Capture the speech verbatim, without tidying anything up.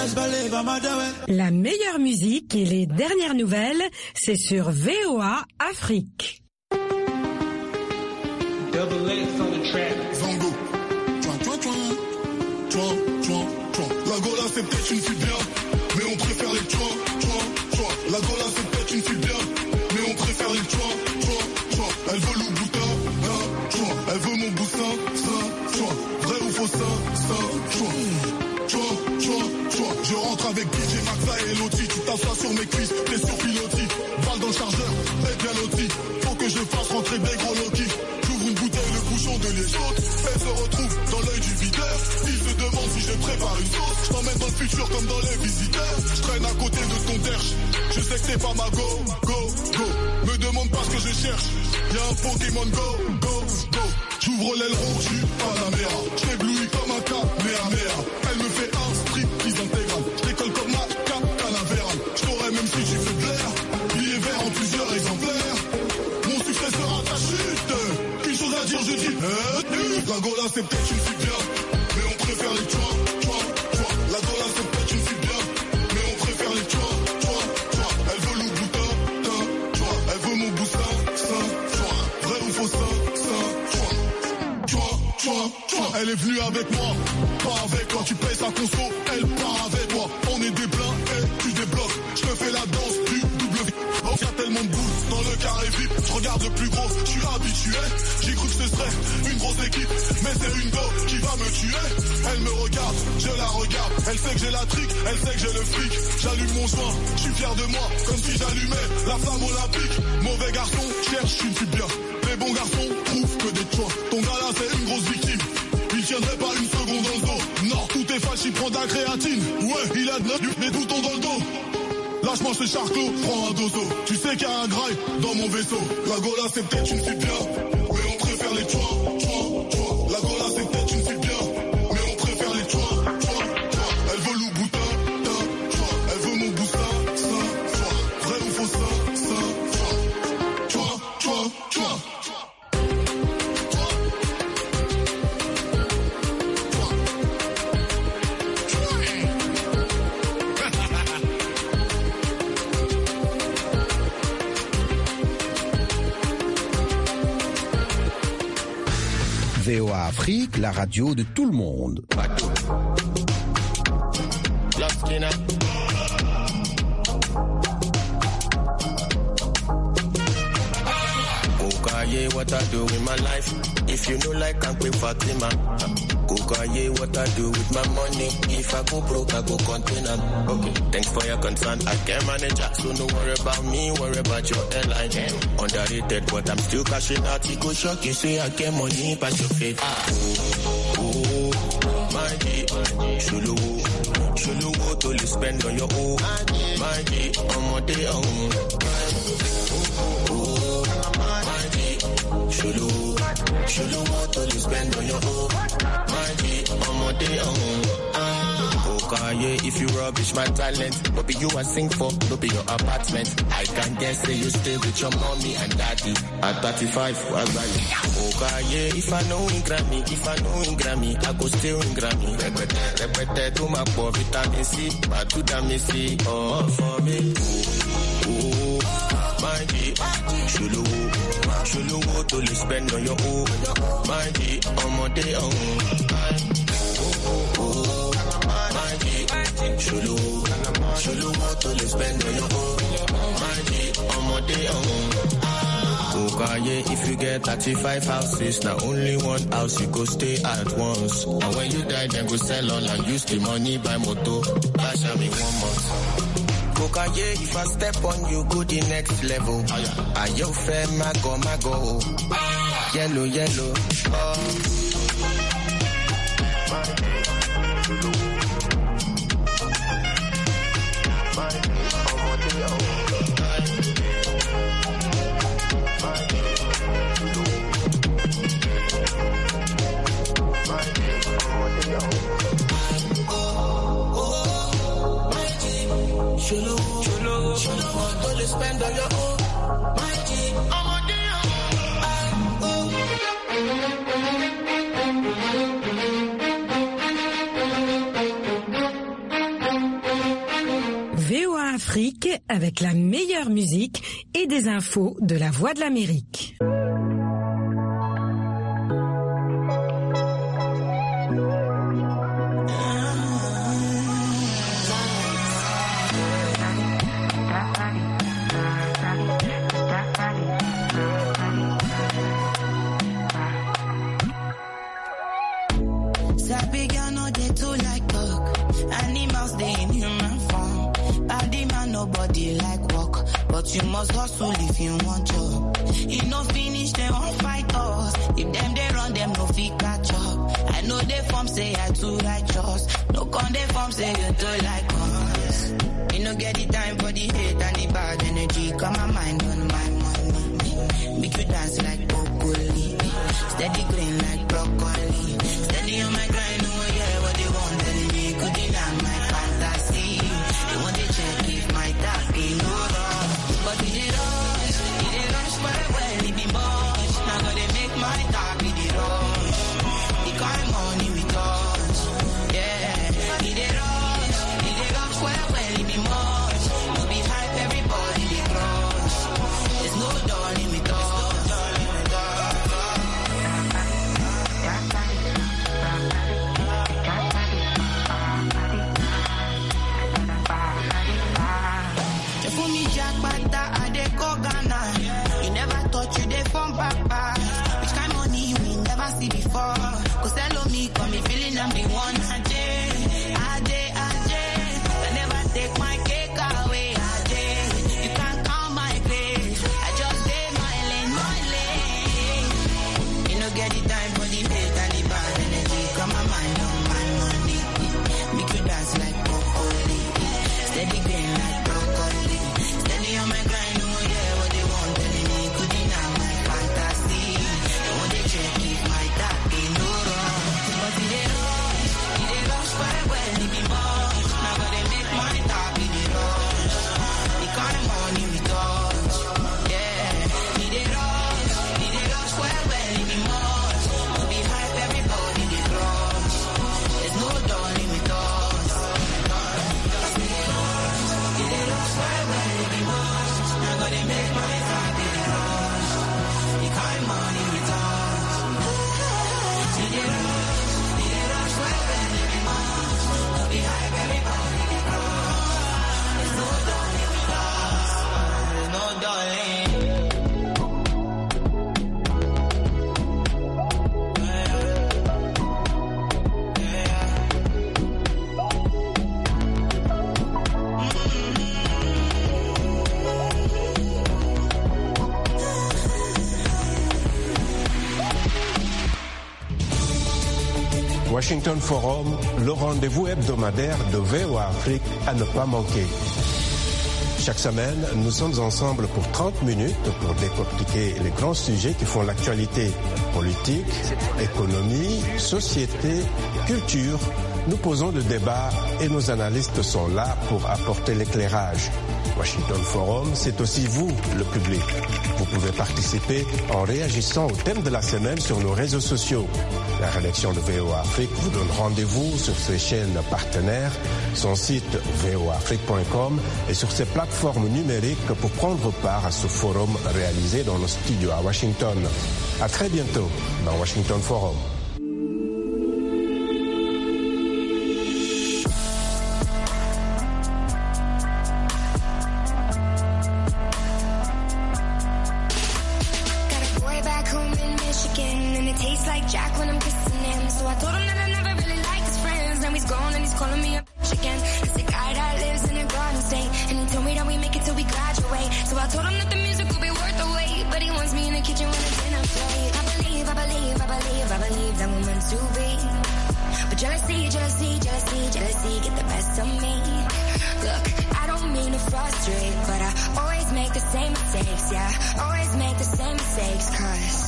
La meilleure musique et les dernières nouvelles, c'est sur V O A Afrique. Double X on the track. Zango. Tchouin, tchouin, tchouin. Tchouin, tchouin, tchouin. La Gola c'est peut-être une fille bien, mais on préfère les tchouin, tchouin, tchouin. La Gola c'est peut-être une fille bien, mais on préfère les tchouin, tchouin, tchouin. Elle veut le boutin, hein, tchouin. Elle veut mon boussin, ça, tchouin. Vrai ou faux, ça, ça, tchouin. Tchouin, tchouin, tchouin. Je rentre avec D J Maxa et Loti. Tu t'assois sur mes cuisses, t'es sur pilotis. Balle dans le chargeur, t'es bien loti. Faut que je fasse rentrer des gros Loki. J'ouvre une bouteille, le bouchon de les autres. Elle se retrouve dans l'œil du videur. Il se demande si je prépare une sauce. Je t'emmène dans le futur comme dans les visiteurs. Je traîne à côté de ton derche. Je sais que t'es pas ma go, go, go. Me demande pas ce que je cherche. Y'a un Pokémon go, go, go. J'ouvre l'aileron, j'suis Panamera. J't'éblouis comme un Kamehameha. Elle me fait un striptease intégral. J'décolle comme ma Canavera. J't'aurais même si tu fais de l'air. Billet vert en plusieurs exemplaires. Mon succès sera ta chute. Une chose à dire, je dis euh, la Gola c'est peut-être une fille bien, mais on préfère les tchouin, tchouin, tchouin. La Gola c'est peut-être une fille bien, mais on préfère les tchouin, tchouin, tchouin. Elle veut le boutin, tin, tchouin. Elle veut mon boussin, ça, tchouin. Vrai ou faux, ça, ça, tchouin. Tchouin, tchouin, tchouin. Elle est venue avec moi, pas avec toi. Tu payes sa conso, elle part avec toi. On est des blincs et tu débloques. Je te fais la danse du double V. Oh, y'a tellement de boules dans le carré vip. Je regarde le plus gros, je suis habitué. J'ai cru que ce serait une grosse équipe, mais c'est une go qui va me tuer. Elle me regarde, je la regarde. Elle sait que j'ai la trique, elle sait que j'ai le fric. J'allume mon joint, je suis fier de moi, comme si j'allumais la flamme olympique. Mauvais garçon, cherche une fille bien. Les bons garçons trouvent que des choix. Ton gars là c'est une grosse victime. Il tiendrait pas une seconde dans le dos. Non, tout est falche, il prend de la créatine. Ouais, il a de neuf, mais tout tombe dans le dos. Lâche-moi ce charclos, prends un dozo. Tu sais qu'il y a un graille dans mon vaisseau. La Gola c'est peut-être une fille bien, mais on préfère les tchouin, tchouin, tchouin. La Gola c'est peut-être une fille bien, mais on préfère les tchouin, tchouin, tchouin. Elle veut le boutin, tin, tchouin. Elle veut mon boussin, ça, tchouin. Vrai ou faux, ça, ça, tchouin. Tchouin, tchouin, tchouin. V O A Afrique, la radio de tout le monde. Kukaye, what I do with my life. If you know like I'm quick Fatima. Kukaye, what I do with my money. If I go broke, I go contain 'em. Okay, thanks for your concern. I can manage it, so no worry about me, worry about your airline. Underrated, but I'm still cashing out. It go shock you, say I get money, pass your faith. Oh, oh, my G, Shulu, Shulu, to you spend on your own. My G, I'm on day on. Shulu, Shulu, what you spend on your own. My G, I'm on day on. Okay, if you rubbish my talent, no be you I sing for, no be your apartment. I can guess say you stay with your mommy and daddy. At thirty-five, what's that? Okay, if I know in Grammy, if I know in Grammy, I go still in Grammy. Repete, repete, to my poor vitamin C, but to the missy, oh, for me. Oh, my G, Shulu, Shulu, what do you spend on your own? My G, I'm on day on. Oh, my G, Shulu, Shulu, what do you spend on your own? My G, I'm on day on. Okay, if you get thirty-five houses, now only one house you go stay at once. And when you die, then go sell all and use the money buy moto. Cash me one month. Kokaye, if I step on you, go the next level. Are you fair, mago, mago? Yellow, yellow. Oh. Shulu, shulu, shulu, what do you spend on your own? My G, I'm on day on. V O A Afrique avec la meilleure musique et des infos de la Voix de l'Amérique. Nobody like work, but you must hustle if you want job. You no finish, they won't fight us. If them they run, them no fit catch up. I know they form say I too righteous. No con they form say you too like us. You no get the time for the hate and the bad energy. Got my mind on my money. Make you dance like broccoli. Steady green like broccoli. Steady on my grind, oh yeah, what they want telling me. Could deny my fantasy. They want to check if my tap ain't no wrong. But it did rush, it did rush very well, it be much. Now gotta make my tap, it did rush. The kind money we touch, yeah. It did rush, it did rush very well, it be much. No be hype, everybody they crush. There's no darling with us. Before, cause tell me, come me feeling I'm the one. Ajay, Ajay, Ajay, I never take my cake away. Ajay, you can't count my grace. I just stay my lane, my lane. You know, get the time for the hate and the bad energy. Come my mind on my money. Make you dance like broccoli. Steady green like broccoli. Steady on my grind, oh yeah, what they want telling me. Could deny my fantasy. They want to check it. Washington Forum, le rendez-vous hebdomadaire de V O A Afrique à ne pas manquer. Chaque semaine, nous sommes ensemble pour trente minutes pour décortiquer les grands sujets qui font l'actualité politique, économie, société, culture. Nous posons le débat et nos analystes sont là pour apporter l'éclairage. Washington Forum, c'est aussi vous, le public. Vous pouvez participer en réagissant au thème de la semaine sur nos réseaux sociaux. La rédaction de V O A Afrique vous donne rendez-vous sur ses chaînes partenaires, son site v o afrique point com et sur ses plateformes numériques pour prendre part à ce forum réalisé dans nos studios à Washington. À très bientôt dans Washington Forum. Jealousy, jealousy, jealousy, jealousy, get the best of me. Look, I don't mean to frustrate, but I always make the same mistakes, yeah. Always make the same mistakes, cause